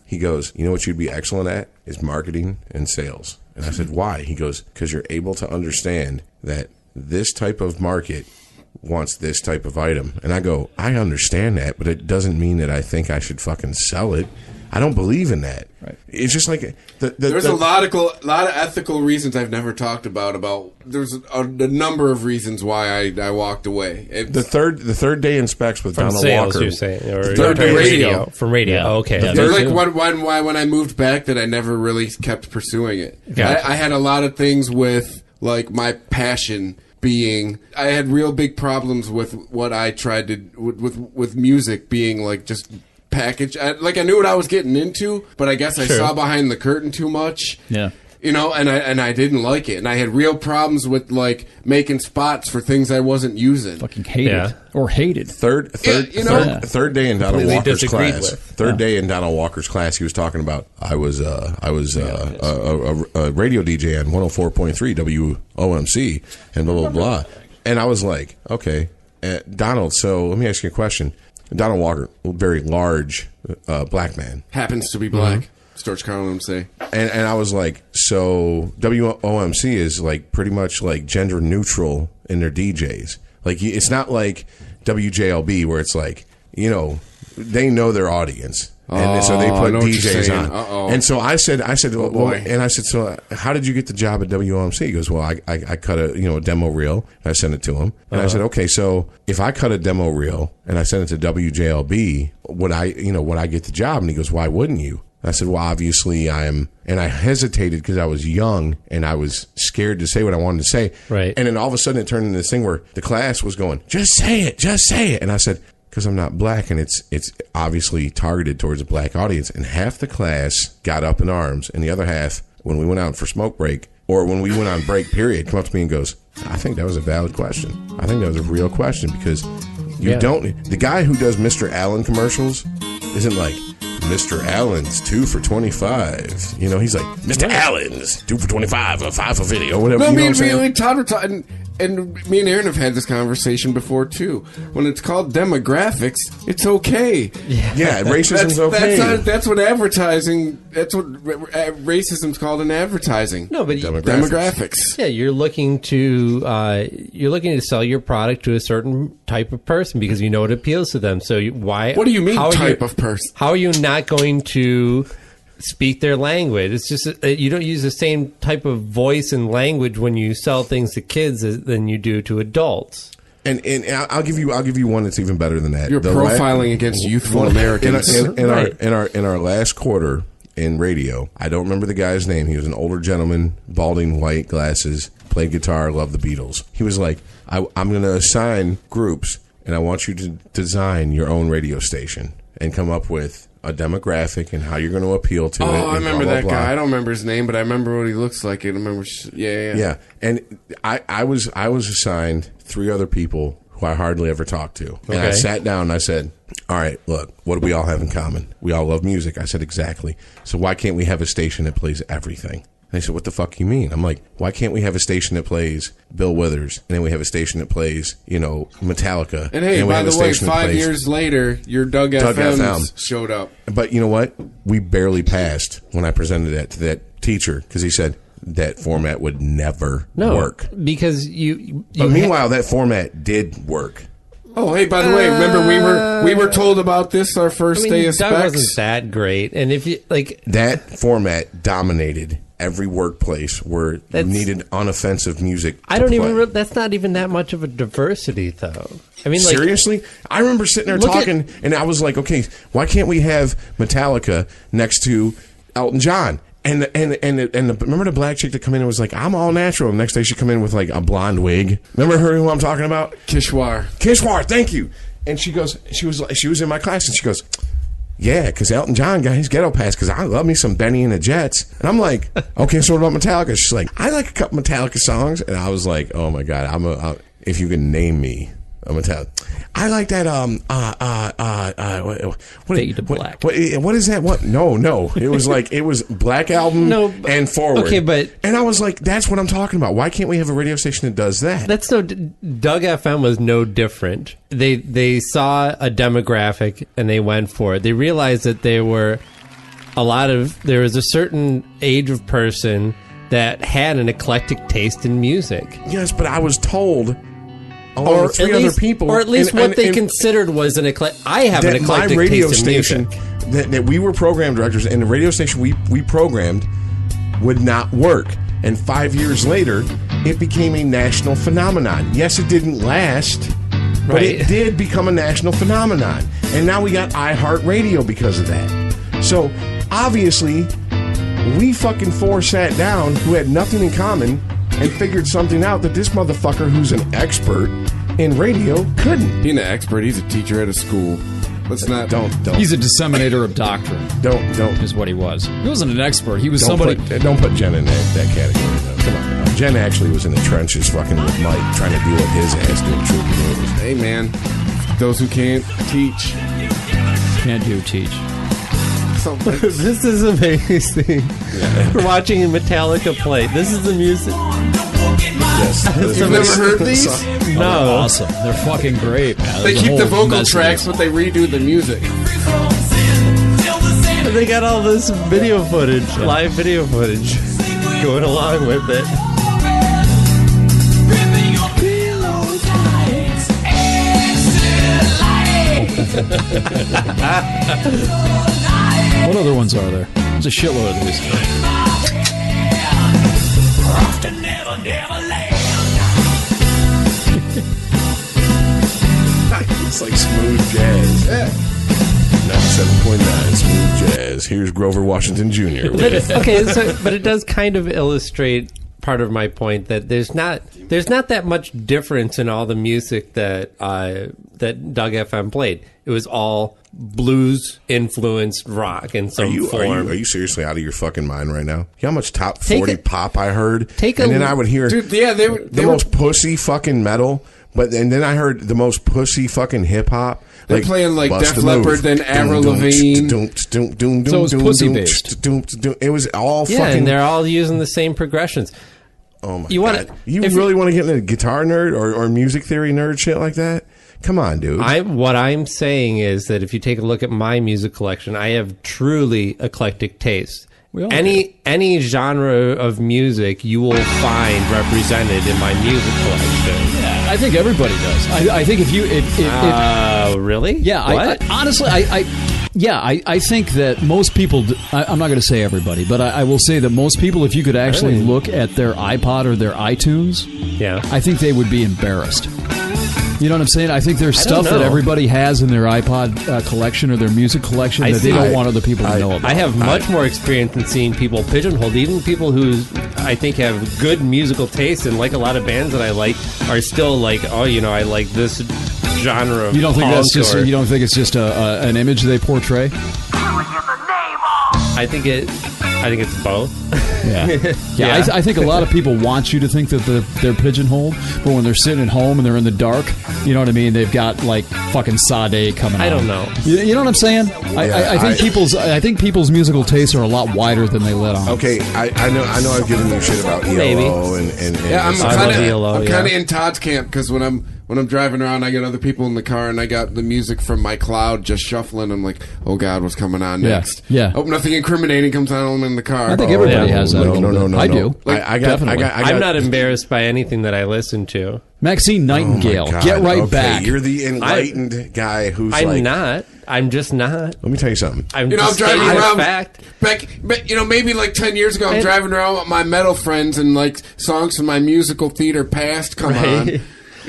He goes, you know what you'd be excellent at is marketing and sales. And I said, why? He goes, because you're able to understand that this type of market wants this type of item. And I go, I understand that, but it doesn't mean that I think I should fucking sell it. I don't believe in that. Right. It's just like there's a lot of ethical reasons I've never talked about. There's a number of reasons why I walked away. The third day in specs with from Donald sales, Walker. You're saying, or third day radio from radio. Yeah. Oh, okay. Yeah. There's like why when I moved back that I never really kept pursuing it. Gotcha. I had a lot of things with like my passion being. I had real big problems with what I tried to with music being like just. Package. I knew what I was getting into, but I guess I saw behind the curtain too much. Yeah. You know, and I didn't like it. And I had real problems with like making spots for things I wasn't using. Fucking hated or hated. Third day in Donald Walker's class. Third day in Donald Walker's class, he was talking about I was a radio DJ on 104.3 WOMC and blah blah blah. And I was like, okay, Donald. So let me ask you a question. Donald Walker, a very large black man. Happens to be black. Mm-hmm. George Carlin say. And I was like, so WOMC is like pretty much like gender neutral in their DJs. Like it's not like WJLB where it's like, you know, they know their audience. And so they put DJs on. Uh-oh. And so I said, so how did you get the job at WOMC? He goes, well, I cut a demo reel and I sent it to him. And I said, okay, so if I cut a demo reel and I sent it to WJLB, would I get the job? And he goes, why wouldn't you? And I said, well, obviously I am. And I hesitated because I was young and I was scared to say what I wanted to say. Right. And then all of a sudden it turned into this thing where the class was going, just say it. And I said, because I'm not black, and it's obviously targeted towards a black audience. And half the class got up in arms, and the other half, when we went out for smoke break, or when we went on break period, come up to me and goes, I think that was a valid question. I think that was a real question, because the guy who does Mr. Allen commercials isn't like, Mr. Allen's 2 for $25. You know, he's like, Mr. Allen's 2 for $25, 5 for video, whatever. No, you know what I'm saying? Todd were talking. And me and Aaron have had this conversation before, too. When it's called demographics, it's okay. Yeah, racism's okay. That's what advertising, that's what racism's called in advertising. No, but demographics. Yeah, you're looking to sell your product to a certain type of person because you know it appeals to them. So why? What do you mean type of person? How are you not going to speak their language? It's just you don't use the same type of voice and language when you sell things to kids than you do to adults. And I'll give you one that's even better than that. You're profiling against youthful Americans. In our last quarter in radio, I don't remember the guy's name. He was an older gentleman, balding, white glasses, played guitar, loved the Beatles. He was like, I'm going to assign groups, and I want you to design your own radio station and come up with a demographic and how you're going to appeal to it. Oh, I remember blah, that blah, blah. guy. I don't remember his name, but I remember what he looks like. I remember, yeah. And I was assigned 3 other people who I hardly ever talked to. And I sat down and I said, all right, look, what do we all have in common? We all love music. I said, exactly. So why can't we have a station that plays everything? And they said, what the fuck you mean? I'm like, why can't we have a station that plays Bill Withers, and then we have a station that plays, Metallica? And hey, by the way, 5 years later, your Doug FM showed up. But you know what? We barely passed when I presented that to that teacher, because he said that format would never work. Because But meanwhile, that format did work. Oh, hey, by the way, remember we were told about this our first day of specs? That wasn't that great. And if you that format dominated every workplace where you needed unoffensive music. That's not even that much of a diversity, though. I mean, seriously, I remember sitting there talking, and I was like, okay, why can't we have Metallica next to Elton John? And remember the black chick that come in and was like, I'm all natural. And the next day she come in with like a blonde wig. Remember her who I'm talking about? Kishwar, thank you. And she was in my class, and she goes, yeah, because Elton John got his ghetto pass because I love me some Benny and the Jets. And I'm like, okay, so what about Metallica? She's like, I like a couple Metallica songs. And I was like, oh my God, if you can name me a Metallica. I like that, Fade to Black. What is that? What? No. It was Black Album and Forward. Okay, and I was like, that's what I'm talking about. Why can't we have a radio station that does that? Doug FM was no different. They saw a demographic and they went for it. They realized that they were there was a certain age of person that had an eclectic taste in music. Yes, but I was told, along with three other people, or at least what they considered was an eclectic. I have an eclectic my radio taste in station music. that we were program directors, and the radio station we programmed would not work. And 5 years later, it became a national phenomenon. Yes, it didn't last, but it did become a national phenomenon. And now we got iHeartRadio because of that. So obviously, we fucking four sat down who had nothing in common and figured something out that this motherfucker who's an expert in radio couldn't. He's an expert. He's a teacher at a school. Let's not. Don't. He's a disseminator of doctrine. Don't. Is what he was. He wasn't an expert. He was Don't somebody. Don't put Jen in that category, though. Come on. Now. Jen actually was in the trenches fucking with Mike, trying to deal with his ass doing true news. Hey, man. Those who can't teach. Can't do teach. This is amazing. Yeah. We're watching Metallica play. This is the music. Yes. You've never heard these? No. They're awesome. They're fucking great, man. They There's a keep the whole vocal mess tracks, but they redo the music. They got all this video footage, live video footage, going along with it. What other ones are there? There's a shitload of these. It's like smooth jazz. Yeah. 97.9 smooth jazz. Here's Grover Washington Jr. But it does kind of illustrate part of my point that there's not that much difference in all the music that Doug FM played. It was all blues influenced rock in some form. Are you seriously out of your fucking mind right now? You know how much top 40 pop I heard? Then I would hear the most pussy fucking metal, and then I heard the most pussy fucking hip hop. They're playing like Def Leppard, then Avril Lavigne. So it was pussy based. It was all fucking. Yeah, and they're all using the same progressions. Oh my god! You really want to get into guitar nerd or music theory nerd shit like that? Come on, dude. What I'm saying is that if you take a look at my music collection, I have truly eclectic taste. Any genre of music you will find represented in my music collection. Yeah, I think everybody does. I think if you really? Yeah, what? I think that most people, I'm not going to say everybody, but I will say that most people, if you could actually look at their iPod or their iTunes, I think they would be embarrassed. You know what I'm saying? I think there's stuff that everybody has in their iPod collection or their music collection that they don't want other people to know about. I have much more experience in seeing people pigeonholed. Even people who I think have good musical taste and like a lot of bands that I like are still like, I like this genre of You don't think punk that's just? You don't think it's just an image they portray? I think it's both. Yeah. I think a lot of people want you to think that they're pigeonholed, but when they're sitting at home and they're in the dark, you know what I mean? They've got like fucking Sade coming on. I don't know. You know what I'm saying? I think people's musical tastes are a lot wider than they let on. Okay, I know I've given you shit about ELO and I'm kind of in Todd's camp because when I'm driving around, I get other people in the car, and I got the music from my cloud just shuffling. I'm like, oh God, what's coming on next? Yeah. Oh, nothing incriminating comes on in the car. I think everybody has that. No. I do. I'm not embarrassed by anything that I listen to. Maxine Nightingale, Get Right Back. You're the enlightened guy who's I'm not. I'm just not. Let me tell you something. I'm driving around. Maybe like 10 years ago, I'm driving around with my metal friends, and like songs from my musical theater past come on.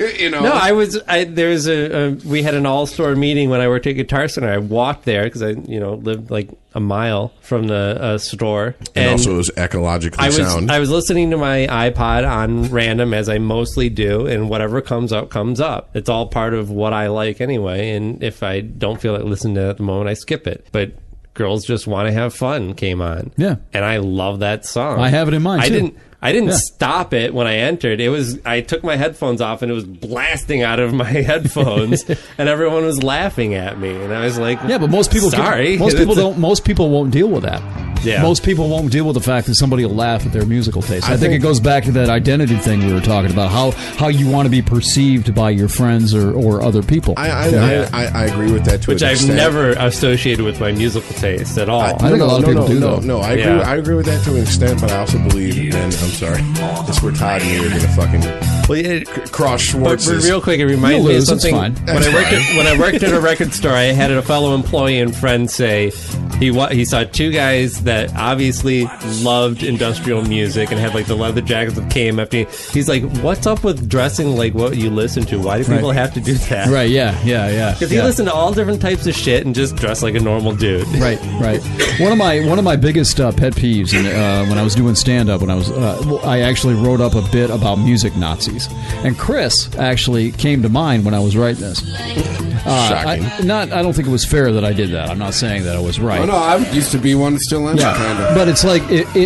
No, we had an all-store meeting when I worked at Guitar Center. I walked there because I, lived like a mile from the store. And also it was ecologically sound. I was listening to my iPod on random, as I mostly do, and whatever comes up, comes up. It's all part of what I like anyway, and if I don't feel like listening to it at the moment, I skip it. But Girls Just Want to Have Fun came on. Yeah. And I love that song. I have it in mind, too. I didn't stop it when I entered. I took my headphones off and it was blasting out of my headphones, and everyone was laughing at me. And I was like, "Yeah, but most people sorry, most people won't deal with that." Yeah. Most people won't deal with the fact that somebody will laugh at their musical taste. I think it goes back to that identity thing we were talking about, how you want to be perceived by your friends or other people. I agree with that to Which an I've extent. never associated with my musical taste at all. I think a lot of people do, though. No, I agree. I agree with that to an extent, but I also believe, and I'm sorry, this is where Todd and you are going to fucking cross Schwartz. But real quick, it reminds me of something. Fine. When I worked at a record store, I had a fellow employee and friend say he saw two guys that obviously loved industrial music and had like the leather jackets with KMFD. He's like, "What's up with dressing like what you listen to? Why do people have to do that?" Right? Yeah. Because you listen to all different types of shit and just dress like a normal dude. Right. One of my biggest pet peeves, when I was doing stand up, when I actually wrote up a bit about music Nazis, and Chris actually came to mind when I was writing this. Shocking. I don't think it was fair that I did that. I'm not saying that I was right. Oh, no, I used to be one, still am, kind of. But it's like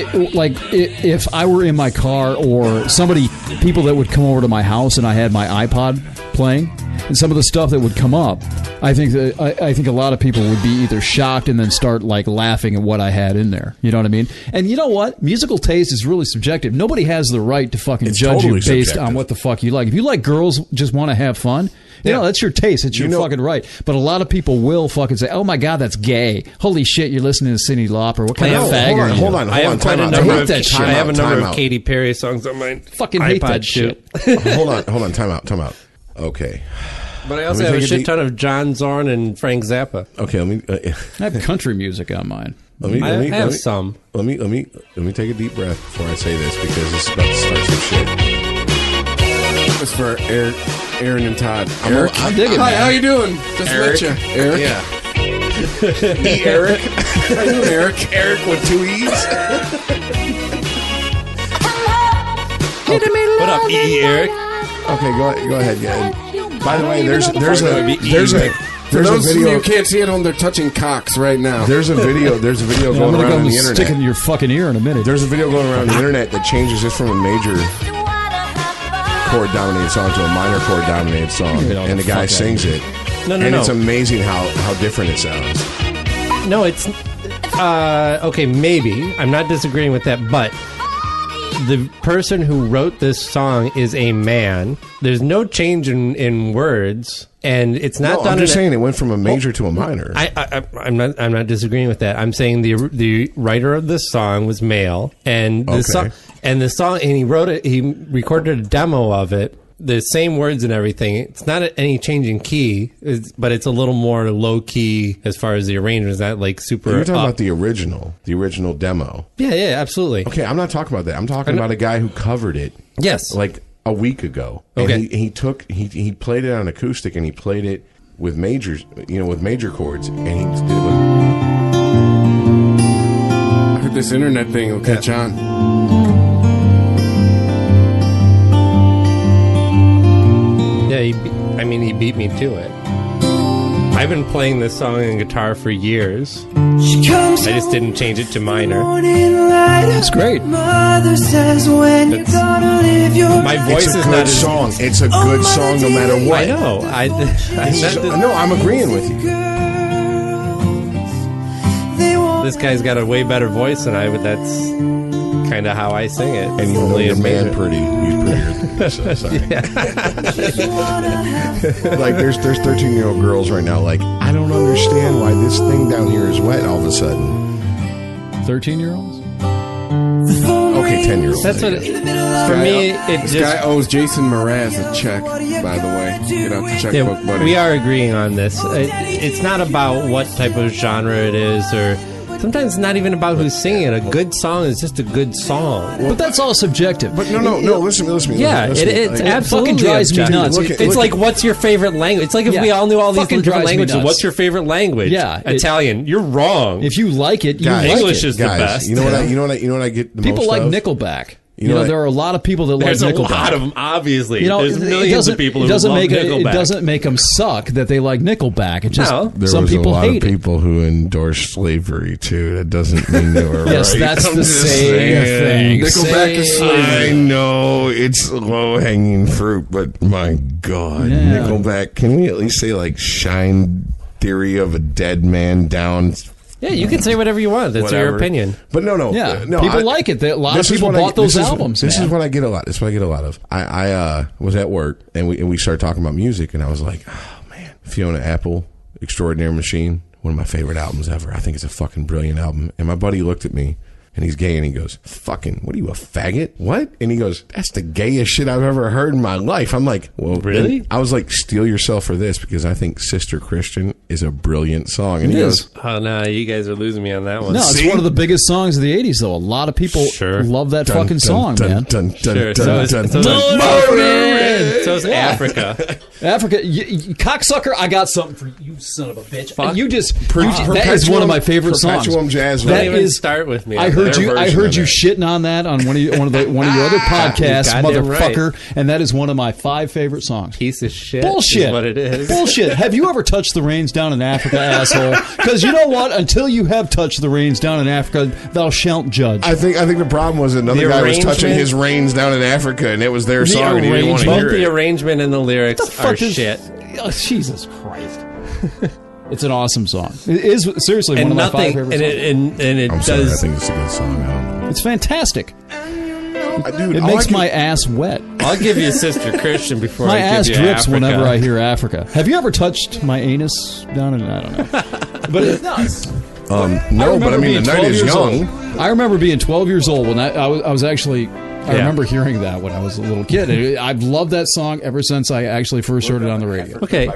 if I were in my car or people that would come over to my house and I had my iPod playing, and some of the stuff that would come up, I think a lot of people would be either shocked and then start like laughing at what I had in there. You know what I mean? And you know what? Musical taste is really subjective. Nobody has the right to fucking judge totally you based subjective. on what the fuck you like. If you like girls just want to have fun, that's your taste. It's your fucking right. But a lot of people will fucking say, "Oh my god, that's gay! Holy shit, you're listening to Cyndi Lauper. What kind of fag are you?" Hold on. I have Time out. I have a number of Katy Perry songs on my fucking hate iPod that shit. Hold on. Time out. Okay. But I also have a shit ton of John Zorn and Frank Zappa. Okay. I have country music on mine. I have some. Let me take a deep breath before I say this, because this is about to start some shit. It's for Aaron and Todd. Eric, I'm digging. Hi, man. how you doing? Just Eric. met you. Eric. Yeah. E. Eric. How you doing, Eric? Eric with 2 E's. What up, E. Eric? Okay, go ahead. Yeah. By the way, there's a For those of you video. who can't see it on, they're touching cocks right now. There's a video I'm going gonna around go on the stick internet. in your fucking ear in a minute. There's a video going around the internet that changes this from a major chord dominated song to a minor chord dominated song, and the guy sings it. No. It's amazing how different it sounds. No, it's okay. Maybe I'm not disagreeing with that, but the person who wrote this song is a man. There's no change in words, and it's not done. I'm just saying it went from a major to a minor. I'm not disagreeing with that. I'm saying the writer of this song was male, and the song, and he wrote it. He recorded a demo of it. The same words and everything. It's not any change in key, but it's a little more low key as far as the arrangement. It's not like super. You're talking about the original demo. Yeah, absolutely. Okay, I'm not talking about that. I'm talking about a guy who covered it. Yes, like a week ago. Okay, and he played it on acoustic, and he played it with majors, with major chords, and he did it with. I heard this internet thing will catch on. Yeah, he beat me to it. I've been playing this song on guitar for years. I just didn't change it to minor. That's great. My voice is not as song. It's a good song no matter what. I know. No, I'm agreeing with you. This guy's got a way better voice than I, but that's kind of how I sing it. And you're man pretty. He's prettier than me, so sorry. Like there's 13-year-old girls right now. Like, I don't understand why this thing down here is wet all of a sudden. 13-year-olds? Okay, 10-year-olds. That's what. For me, this guy owes Jason Mraz a check. By the way, get out the checkbook, buddy. We are agreeing on this. It's not about what type of genre it is, or. Sometimes it's not even about who's singing it. A good song is just a good song. But that's all subjective. But no. Listen. Yeah, it's absolutely fucking drives me nuts. It's like, what's your favorite language? It's like if we all knew all these different languages. What's your favorite language? Yeah, Italian. You're wrong. If you like it, English is the best. You know what I get the people most like of? Nickelback. There are a lot of people that There's like Nickelback. There's a lot of them, obviously. There's millions of people who love Nickelback. It doesn't make them suck that they like Nickelback. It just There some was people a lot hate of people who endorse slavery too. That doesn't mean they were yes, right. that's the same thing. Nickelback is slavery. I know it's low hanging fruit, but my God, Nickelback. Can we at least say like "Shine Theory of a Dead Man Down" Yeah, you can say whatever you want. That's your opinion. But no. Yeah, people like it. A lot of people bought those albums. This is what I get a lot. This is what I get a lot of. I was at work, and we started talking about music, and I was like, oh, man. Fiona Apple, Extraordinary Machine, one of my favorite albums ever. I think it's a fucking brilliant album. And my buddy looked at me, and he's gay, and he goes, fucking, what are you, a faggot? What? And he goes, that's the gayest shit I've ever heard in my life. I'm like, well, really? I was like, steel yourself for this, because I think Sister Christian is a brilliant song. And he goes, oh, no, you guys are losing me on that one. No, it's one of the biggest songs of the 80s, though. A lot of people love that fucking song, man. So is Africa. Africa, cocksucker, I got something for you, son of a bitch. And that is one of my favorite songs. Perpetuum Jazz. Don't even start with me. I heard you shitting on that on one of your other podcasts, motherfucker, right. And that is one of my 5 favorite songs. Piece of shit. Bullshit. Is what it is. Bullshit. Have you ever touched the reins down in Africa, asshole? Because you know what? Until you have touched the reins down in Africa, thou shalt judge. I think the problem was another guy was touching his reins down in Africa, and it was their song, and he didn't want to hear it. The arrangement and the lyrics are shit. Oh, Jesus Christ. It's an awesome song. It is seriously one of my 5 favorite songs. I'm sorry, I think it's a good song. I don't know. It's fantastic. Dude, it makes my ass wet. I'll give you Sister Christian before my I give you ass drips Africa. whenever I hear Africa. Have you ever touched my anus down in? I don't know. But it does. No, but I mean, the night is young. I remember being 12 years old when I was actually. I remember hearing that when I was a little kid. I've loved that song ever since I actually first heard it on the radio. Okay.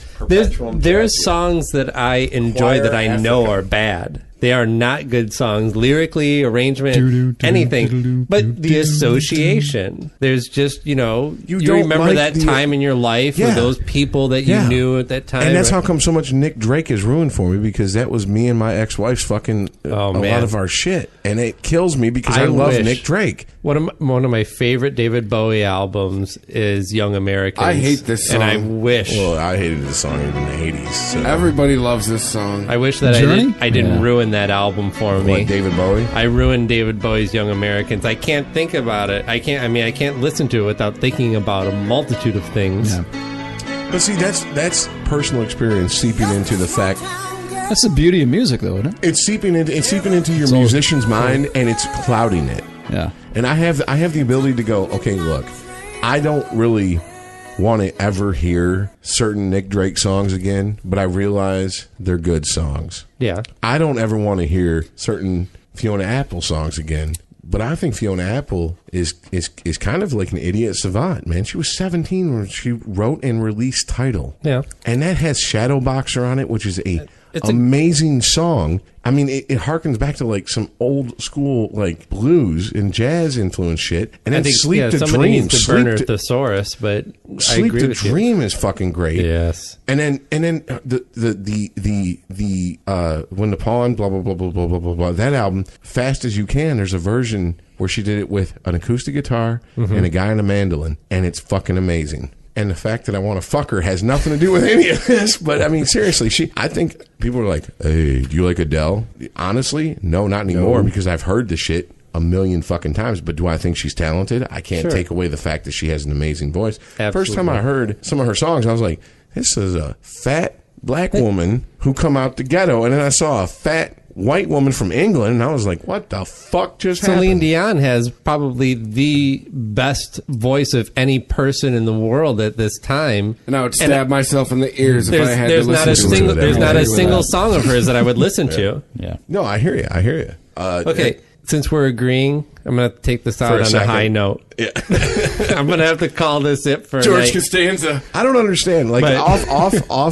There's songs that I enjoy that I know are bad. They are not good songs, lyrically, arrangement, anything. But the association, there's just, you remember that time in your life with those people that you knew at that time. And that's how come so much Nick Drake is ruined for me, because that was me and my ex-wife's fucking a lot of our shit. And it kills me because I love Nick Drake. One of my favorite David Bowie albums is Young Americans. I hate this song. And I wish. Well, I hated this song in the 80s. So. Everybody loves this song. I wish that I didn't ruin that album for me. What, David Bowie? I ruined David Bowie's Young Americans. I can't think about it. I can't listen to it without thinking about a multitude of things. Yeah. But see, that's personal experience seeping into the fact. That's the beauty of music, though, isn't it? It's seeping into your musician's mind, and it's clouding it. Yeah. And I have the ability to go, okay, look, I don't really want to ever hear certain Nick Drake songs again, but I realize they're good songs. Yeah. I don't ever want to hear certain Fiona Apple songs again, but I think Fiona Apple is kind of like an idiot savant, man. She was 17 when she wrote and released Tidal. Yeah. And that has Shadowboxer on it, which is it's amazing song. I mean, it harkens back to like some old school like blues and jazz influence shit. And then Sleep to Dream, Burner Thesaurus, but Sleep to Dream is fucking great. Yes. And then the When the Pawn, blah blah blah blah blah blah blah blah. That album, Fast as You Can. There's a version where she did it with an acoustic guitar and a guy on a mandolin, and it's fucking amazing. And the fact that I want to fuck her has nothing to do with any of this. But, I mean, seriously, I think people are like, hey, do you like Adele? Honestly, no, not anymore, because I've heard the shit a million fucking times. But do I think she's talented? I can't take away the fact that she has an amazing voice. Absolutely. First time I heard some of her songs, I was like, this is a fat black woman who come out the ghetto. And then I saw a fat white woman from England, and I was like, what the fuck just happened? Celine Dion has probably the best voice of any person in the world at this time. And I would stab myself in the ears if I had to listen to it. There's not a single song of hers that I would listen to. Yeah. No, I hear you. Okay, since we're agreeing, I'm going to take this out on a high note. Yeah. I'm going to have to call this it for George Costanza. I don't understand. Like, off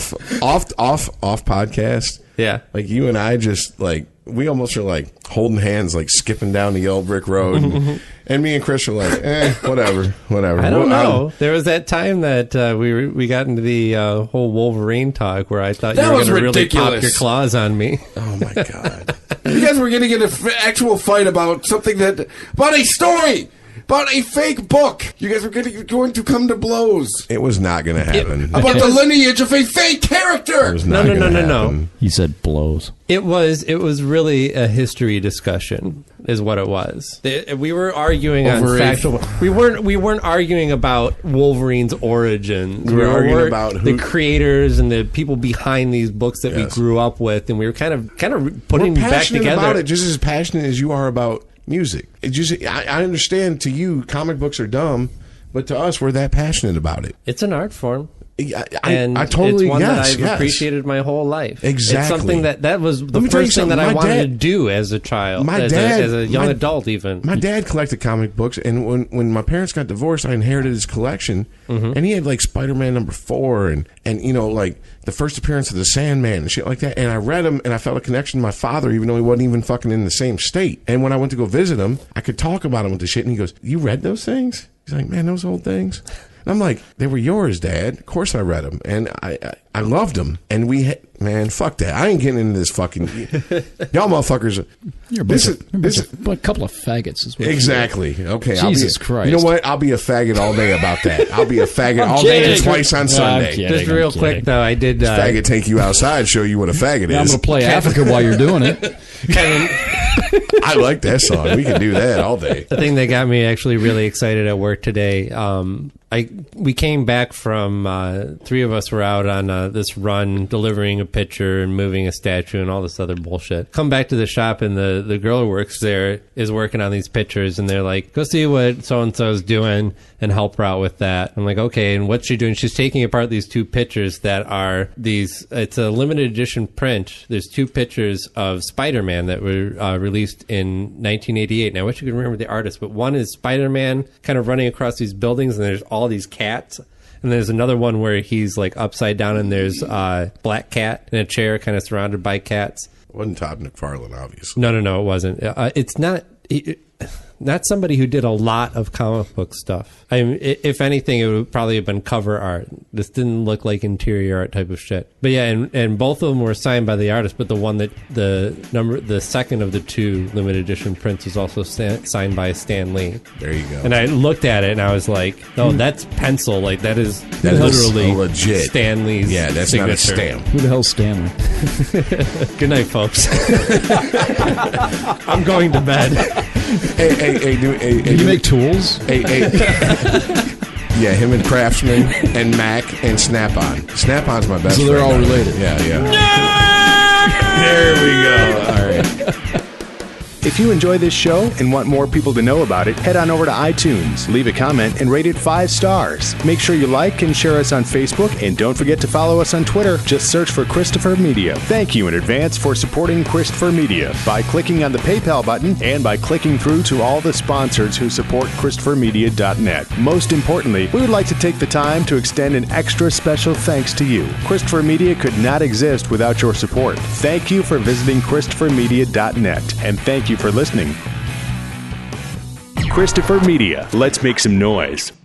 podcast. Yeah. Like, you and I just, like, we almost are, like, holding hands, like, skipping down the yellow brick road. And me and Chris are like, whatever. I don't know. There was that time that we got into the whole Wolverine talk where I thought you were going to really pop your claws on me. Oh, my God. You guys were going to get an actual fight about something about a story about a fake book. You guys were going to come to blows. It was not going to happen. About the lineage of a fake character. It was not No. He said blows. It was really a history discussion, is what it was. We were arguing on factual. We weren't arguing about Wolverine's origins. We were arguing about the creators and the people behind these books that we grew up with, and we were kind of putting them back together. About it just as passionate as you are about music. It just, I understand to you, comic books are dumb, but to us, we're that passionate about it. It's an art form. I totally it's one that I've appreciated my whole life. Exactly. It's something that was the first thing that I wanted to do as a child, as a young adult even. My dad collected comic books, and when my parents got divorced, I inherited his collection, and he had like Spider-Man #4 and you know, like the first appearance of the Sandman and shit like that, and I read them, and I felt a connection to my father, even though he wasn't even fucking in the same state. And when I went to go visit him, I could talk about him with the shit, and he goes, "You read those things?" He's like, "Man, those old things." And I'm like, "They were yours, Dad. Of course I read them. And I loved them. And man, fuck that. I ain't getting into this fucking... Y'all motherfuckers... You're a couple of faggots as well. Exactly. Okay. Jesus Christ. You know what? I'll be a faggot all day about that. I'll be a faggot all day and twice on Sunday. Just real quick, though, I did... faggot take you outside, show you what a faggot is. I'm going to play Africa while you're doing it. I like that song. We can do that all day. The thing that got me actually really excited at work today, we came back from, 3 of us were out on this run, delivering a picture and moving a statue and all this other bullshit. Come back to the shop, and the girl who works there is working on these pictures, and they're like, "Go see what so-and-so is doing and help her out with that." I'm like, "Okay," and what's she doing? She's taking apart these 2 pictures that are it's a limited edition print. There's 2 pictures of Spider-Man that were released in 1988. And I wish I could remember the artist, but one is Spider-Man kind of running across these buildings, and there's all these cats. And there's another one where he's like upside down, and there's a black cat in a chair kind of surrounded by cats. It wasn't Todd McFarlane, obviously. No, it wasn't. It's not somebody who did a lot of comic book stuff. I mean, if anything, it would probably have been cover art. This didn't look like interior art type of shit. But yeah, and both of them were signed by the artist, but the one that the second of the 2 limited edition prints was also signed by Stan Lee. There you go. And I looked at it and I was like, "Oh, that's pencil. Like that is literally legit Stan Lee's that's signature." Not a stamp. Who the hell's Stanley? Good night, folks. I'm going to bed. Hey, do you make tools? Yeah, him and Craftsman and Mac and Snap-on. Snap-on's my best friend. So they're all related. Yeah. There we go. All right. If you enjoy this show and want more people to know about it, head on over to iTunes, leave a comment, and rate it 5 stars. Make sure you like and share us on Facebook, and don't forget to follow us on Twitter. Just search for Christopher Media. Thank you in advance for supporting Christopher Media by clicking on the PayPal button and by clicking through to all the sponsors who support ChristopherMedia.net. Most importantly, we would like to take the time to extend an extra special thanks to you. Christopher Media could not exist without your support. Thank you for visiting ChristopherMedia.net, and thank you for listening. Christopher Media. Let's make some noise.